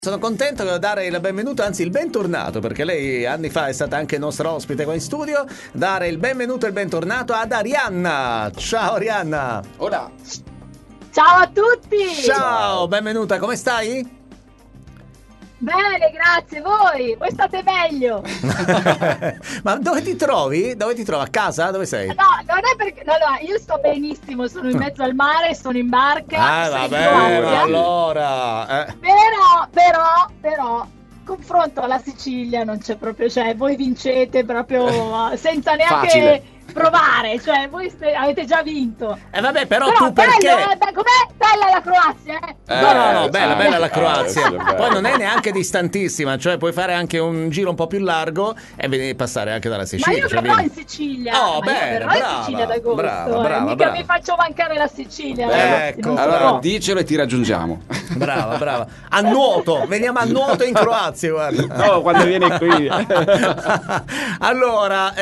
Sono contento di dare il benvenuto, anzi il bentornato, perché lei anni fa è stata anche nostra ospite qua in studio. Dare il benvenuto e il bentornato ad Arianna. Ciao Arianna. Hola. Ciao a tutti. Ciao, benvenuta, come stai? Bene, grazie. Voi state meglio. Ma dove ti trovi? Dove ti trovi? A casa? Dove sei? No, non è perché no, io sto benissimo, sono in mezzo al mare, sono in barca. Vabbè, ma allora però confronto alla Sicilia non c'è proprio, cioè voi vincete proprio senza neanche Facile. provare, cioè voi avete già vinto. Vabbè, però tu perché? Com'è bella la Croazia, No, bella la Croazia. sì, bello. Poi non è neanche distantissima, cioè puoi fare anche un giro un po' più largo e passare anche dalla Ma Sicilia. io cioè, verrò vieni- in Sicilia. Oh, Ma io bene, verrò in brava, Sicilia ad agosto. brava. Mica mi faccio mancare la Sicilia. Ecco, non si Allora può. dicelo e ti raggiungiamo. Brava. A nuoto, veniamo a nuoto in Croazia, guarda. No, quando viene qui. Allora,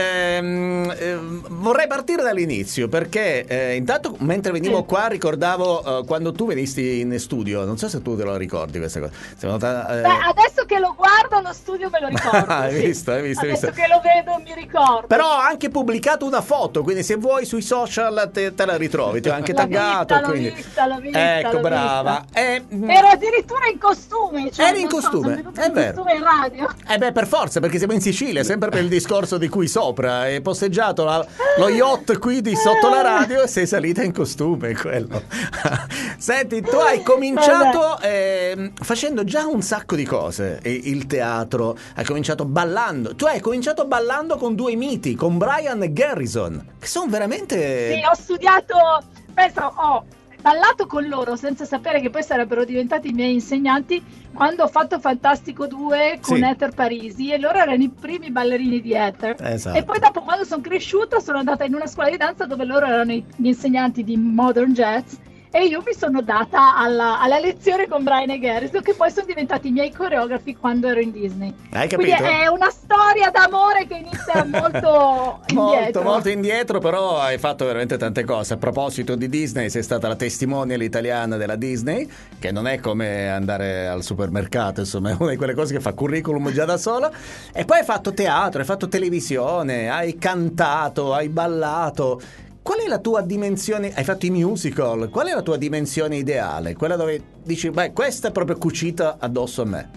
vorrei partire dall'inizio perché intanto mentre venivo qua ricordavo quando tu venisti in studio, non so se tu te lo ricordi questa cosa. Sei venuta, Beh, adesso che lo guardo lo studio me lo ricordo. Hai sì. visto. Adesso che lo vedo mi ricordo. Però ho anche pubblicato una foto, quindi se vuoi sui social te la ritrovi, ti ho anche L'ho taggato. vista, l'ho quindi... vista, l'ho vista, Ecco, l'ho brava. Ero addirittura in costume. Cioè, Eri in non so, costume, sono venuta è in vero. costume in radio. Beh, per forza, perché siamo in Sicilia, sempre per il discorso di qui sopra. Hai posteggiato lo yacht qui di sotto la radio e sei salita in costume, quello. Senti, tu hai cominciato facendo già un sacco di cose. Il teatro, hai cominciato ballando. Tu hai cominciato ballando con due miti, con Brian e Garrison, che sono veramente... Sì, ho studiato, penso, ho ballato con loro senza sapere che poi sarebbero diventati i miei insegnanti quando ho fatto Fantastico 2 con Sì. Ether Parisi, e loro erano i primi ballerini di Ether. Esatto. E poi dopo, quando sono cresciuta, sono andata in una scuola di danza dove loro erano gli insegnanti di Modern Jazz, e io mi sono data alla lezione con Brian e Garrison, che poi sono diventati i miei coreografi quando ero in Disney. Hai capito? Quindi è una storia d'amore che inizia molto indietro. Molto indietro, però hai fatto veramente tante cose. A proposito di Disney, sei stata la testimonial italiana della Disney, che non è come andare al supermercato, insomma, è una di quelle cose che fa curriculum già da sola. E poi hai fatto teatro, hai fatto televisione, hai cantato, hai ballato. Qual è la tua dimensione? Hai fatto i musical, qual è la tua dimensione ideale? Quella dove dici, beh, questa è proprio cucita addosso a me.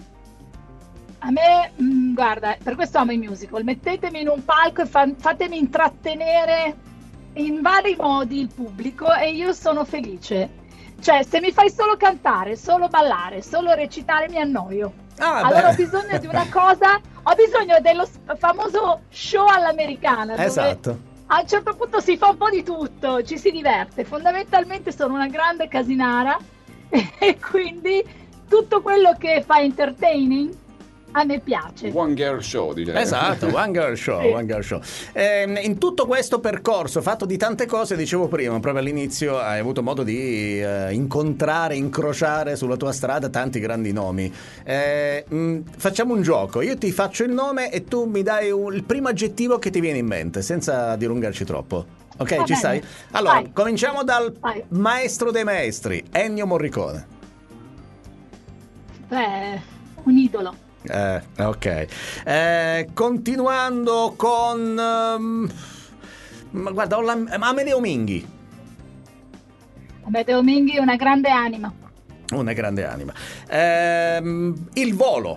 A me, guarda, per questo amo i musical. Mettetemi in un palco e fatemi intrattenere in vari modi il pubblico e io sono felice. Cioè, se mi fai solo cantare, solo ballare, solo recitare, mi annoio. Allora ho bisogno di una cosa, ho bisogno dello famoso show all'americana, dove Esatto. a un certo punto si fa un po' di tutto, ci si diverte. Fondamentalmente sono una grande casinara e quindi tutto quello che fa entertaining a me piace. One girl show, direi. Esatto, One Girl Show, Sì. One Girl Show. In tutto questo percorso fatto di tante cose, dicevo prima, proprio all'inizio hai avuto modo di incontrare, incrociare sulla tua strada tanti grandi nomi. Facciamo un gioco, io ti faccio il nome e tu mi dai il primo aggettivo che ti viene in mente, senza dilungarci troppo. Ok, Va ci bene. stai? Allora, Vai. cominciamo dal Vai. maestro dei maestri, Ennio Morricone. Beh, un idolo. Ok. Continuando con ma guarda, Amedeo Minghi, Amedeo Minghi è una grande anima. una grande anima. Il volo,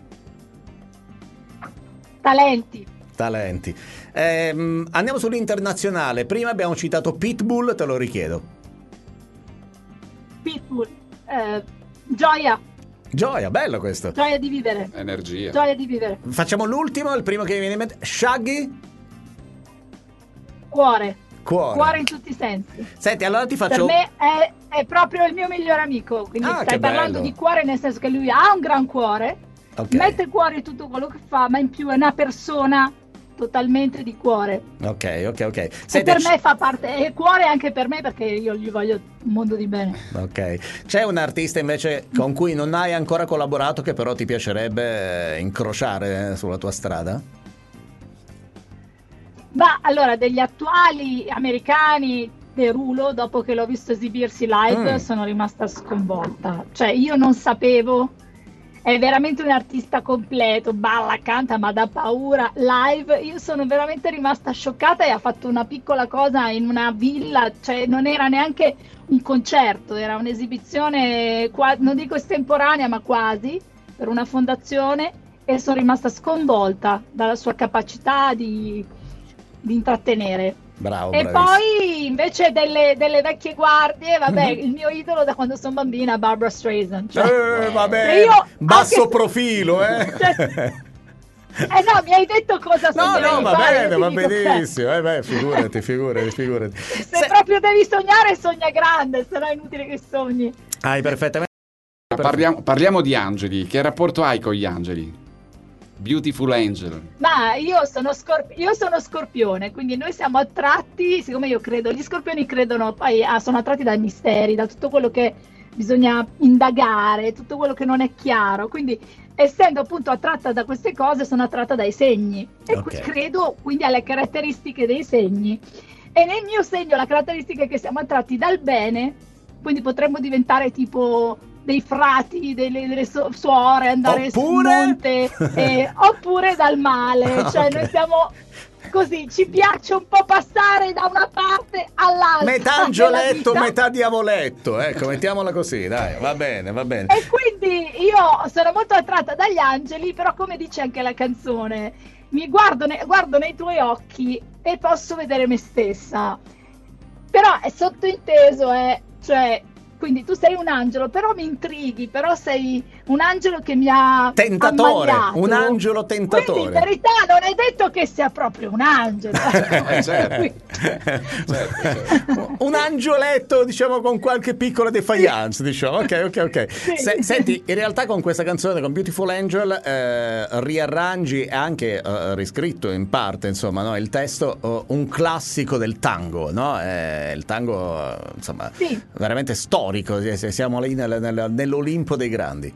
Talenti. talenti. Andiamo sull'internazionale. Prima abbiamo citato Pitbull, te lo richiedo. Pitbull. Gioia. Gioia, bello questo. Gioia di vivere. Energia. Gioia di vivere. Facciamo l'ultimo, il primo che mi viene in mente. Shaggy, Cuore. cuore. Cuore in tutti i sensi. Senti, allora ti Per faccio me è proprio il mio migliore amico. Quindi Ah, che stai parlando bello. di cuore nel senso che lui ha un gran cuore, Ok. mette cuore in tutto quello che fa, ma in più è una persona totalmente di cuore. Ok. E Senti, per me fa parte, e cuore anche per me, perché io gli voglio un mondo di bene. ok. C'è un artista invece con cui non hai ancora collaborato che però ti piacerebbe incrociare sulla tua strada? Ma allora, degli attuali americani, Derulo, dopo che l'ho visto esibirsi live, sono rimasta sconvolta. Cioè, io non sapevo è veramente un artista completo, balla, canta, ma da paura. Live, io sono veramente rimasta scioccata e ha fatto una piccola cosa in una villa, cioè non era neanche un concerto, era un'esibizione, non dico estemporanea, ma quasi, per una fondazione, e sono rimasta sconvolta dalla sua capacità di intrattenere. Bravo, E bravissimo. poi invece delle vecchie guardie, vabbè, il mio idolo da quando sono bambina è Barbra Streisand. Cioè, Vabbè, io basso anche- profilo, Cioè, no, mi hai detto cosa No, sognerei no, di va fare, bene, io va ti dico, benissimo. Beh, figurati. se proprio devi sognare, sogna grande, se no è inutile che sogni. Hai perfettamente. Parliamo di angeli. Che rapporto hai con gli angeli? Beautiful Angel. Ma io sono scorpione, quindi noi siamo attratti, siccome io credo, gli scorpioni credono, poi sono attratti dai misteri, da tutto quello che bisogna indagare, tutto quello che non è chiaro, quindi essendo appunto attratta da queste cose sono attratta dai segni e Ok. credo quindi alle caratteristiche dei segni. E nel mio segno la caratteristica è che siamo attratti dal bene, quindi potremmo diventare tipo dei frati, delle suore, andare sul Oppure? monte, oppure dal male, cioè Ok. noi siamo così, ci piace un po' passare da una parte all'altra. Metà angioletto, della vita. metà diavoletto, ecco, mettiamola così, dai, va bene. E quindi io sono molto attratta dagli angeli, però come dice anche la canzone, mi guardo nei tuoi occhi e posso vedere me stessa. Però è sottointeso, cioè, quindi tu sei un angelo, però mi intrighi, però sei un angelo che mi ha Tentatore, ammaliato. un angelo tentatore. Quindi in verità non è detto che sia proprio un angelo. Certo. Un angioletto, diciamo, con qualche piccola defiance, diciamo. Ok. Sì. Senti, in realtà con questa canzone, con Beautiful Angel, riarrangi e anche riscritto in parte, insomma, no? Il testo, un classico del tango, no? Il tango, insomma, Sì. veramente storico, siamo lì nell'Olimpo dei grandi.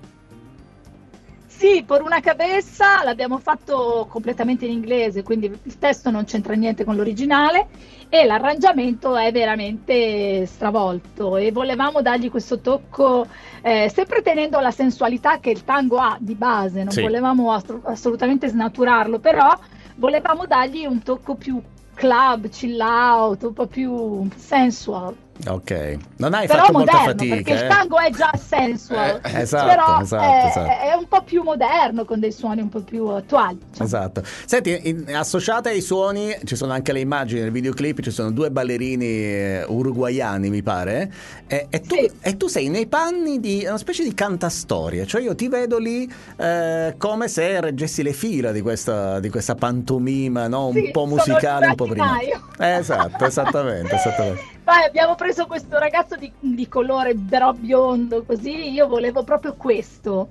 Sì, per una cabeza l'abbiamo fatto completamente in inglese, quindi il testo non c'entra niente con l'originale e l'arrangiamento è veramente stravolto e volevamo dargli questo tocco, sempre tenendo la sensualità che il tango ha di base, non Sì. volevamo assolutamente snaturarlo, però volevamo dargli un tocco più club, chill out, un po' più sensual. Ok, non hai Però fatto molta moderno, fatica, perché il tango è già sensual, Esatto, però esatto. è un po' più moderno, con dei suoni un po' più attuali. diciamo. Esatto. Senti, associate ai suoni ci sono anche le immagini nel videoclip, ci sono due ballerini uruguaiani, mi pare, Sì. e tu sei nei panni di una specie di cantastorie, cioè io ti vedo lì come se reggessi le fila di questa pantomima, no? Un Sì, po' sono musicale, il un po' prima. burattinaio. Esatto, esattamente. Poi abbiamo preso questo ragazzo di colore però biondo, così io volevo proprio questo,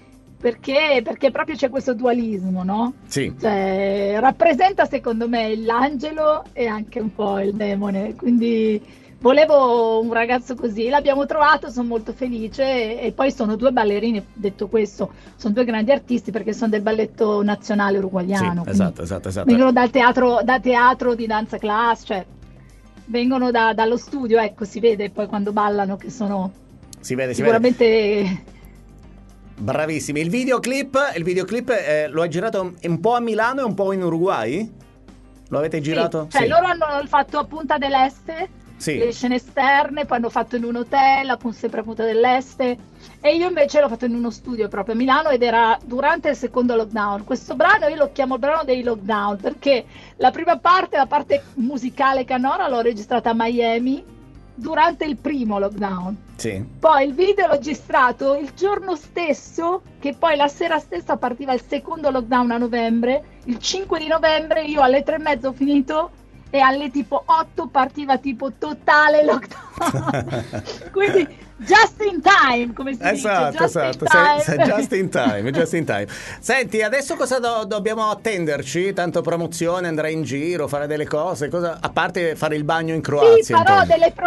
perché proprio c'è questo dualismo, no? Sì. Cioè, rappresenta secondo me l'angelo e anche un po' il demone, quindi volevo un ragazzo così, l'abbiamo trovato, sono molto felice e poi sono due ballerini, detto questo, sono due grandi artisti perché sono del balletto nazionale uruguaiano. Sì, esatto. Vengono dal teatro di danza class, cioè vengono dallo studio, ecco, si vede poi quando ballano che sono Si vede. sicuramente... Bravissimi. Il videoclip lo hai girato un po' a Milano e un po' in Uruguay? Lo avete girato? Sì, cioè Sì. loro hanno fatto a Punta del Este, Sì. le scene esterne, poi hanno fatto in un hotel, sempre a Punta dell'Este, e io invece l'ho fatto in uno studio proprio a Milano ed era durante il secondo lockdown. Questo brano io lo chiamo il brano dei lockdown perché la prima parte, la parte musicale canora, l'ho registrata a Miami durante il primo lockdown. Sì. Poi il video l'ho registrato il giorno stesso, che poi la sera stessa partiva il secondo lockdown a novembre, il 5 di novembre io alle 3:30 ho finito e alle tipo 8 partiva tipo totale lockdown. Quindi just in time, come si Esatto, dice, just esatto. in time. Sei just in time. Senti, adesso cosa dobbiamo attenderci? Tanto promozione, andrai in giro, fare delle cose, a parte fare il bagno in Croazia. Sì, farò intorno. delle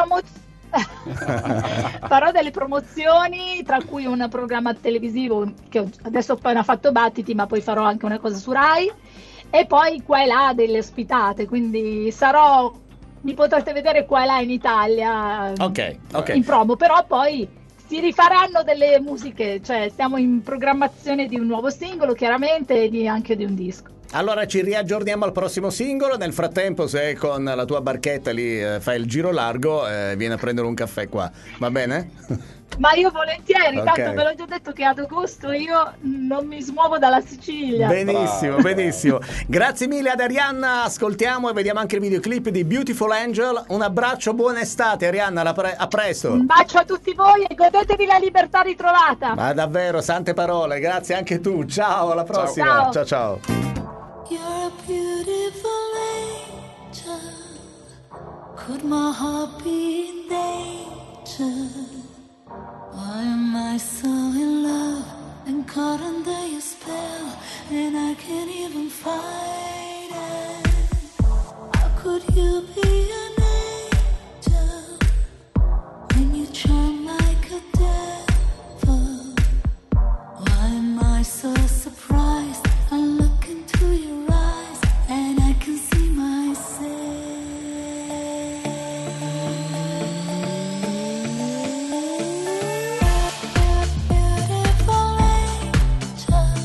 farò delle promozioni, tra cui un programma televisivo che adesso ho appena fatto battiti, ma poi farò anche una cosa su Rai e poi qua e là delle ospitate, quindi mi potrete vedere qua e là in Italia Ok. in promo, però poi si rifaranno delle musiche, cioè stiamo in programmazione di un nuovo singolo chiaramente e anche di un disco. Allora ci riaggiorniamo al prossimo singolo. Nel frattempo, se con la tua barchetta lì fai il giro largo, vieni a prendere un caffè qua, va bene? Ma io volentieri, Ok. tanto ve l'ho già detto che ad agosto io non mi smuovo dalla Sicilia. Benissimo, Bravo. benissimo. Grazie mille ad Arianna, ascoltiamo e vediamo anche il videoclip di Beautiful Angel. Un abbraccio, buona estate Arianna, a presto. Un bacio a tutti voi e godetevi la libertà ritrovata. Ma davvero, sante parole, grazie anche tu. Ciao, alla prossima. Ciao. Ciao. You're a beautiful angel. Could my heart be in danger? Why am I so in love and caught under your spell? And I can't even fight it. How could you be an angel when you charm like a devil? Why am I so surprised? I look into your eyes and I can see myself. Beautiful angel.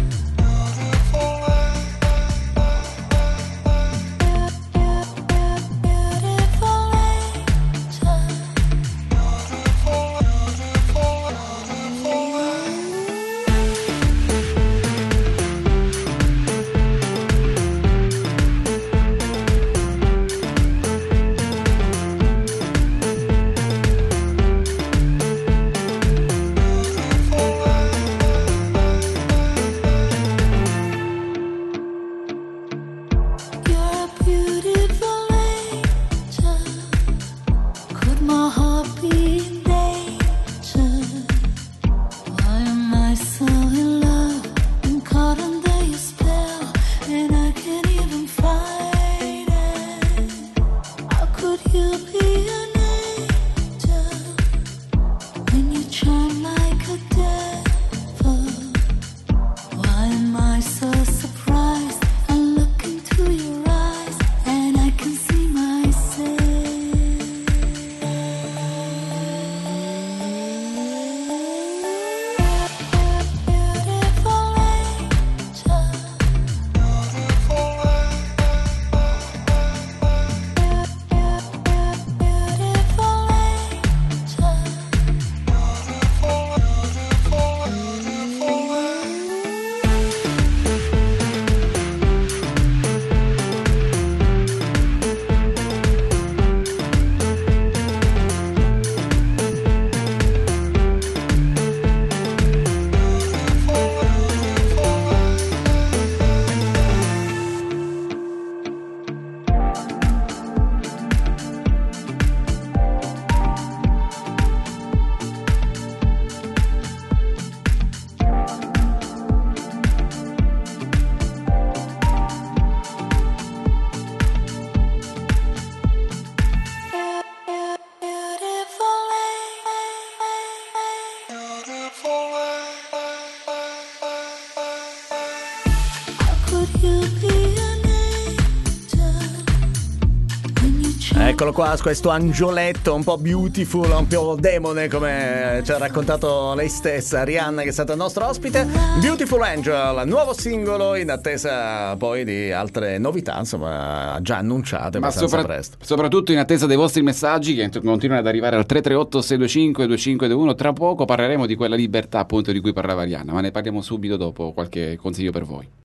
Eccolo qua, questo angioletto un po' beautiful, un po' demone, come ci ha raccontato lei stessa, Rihanna, che è stata il nostro ospite. Beautiful Angel, nuovo singolo in attesa poi di altre novità, insomma, già annunciate abbastanza presto. Soprattutto in attesa dei vostri messaggi che continuano ad arrivare al 338 625 2521. Tra poco parleremo di quella libertà appunto di cui parlava Rihanna, ma ne parliamo subito dopo qualche consiglio per voi.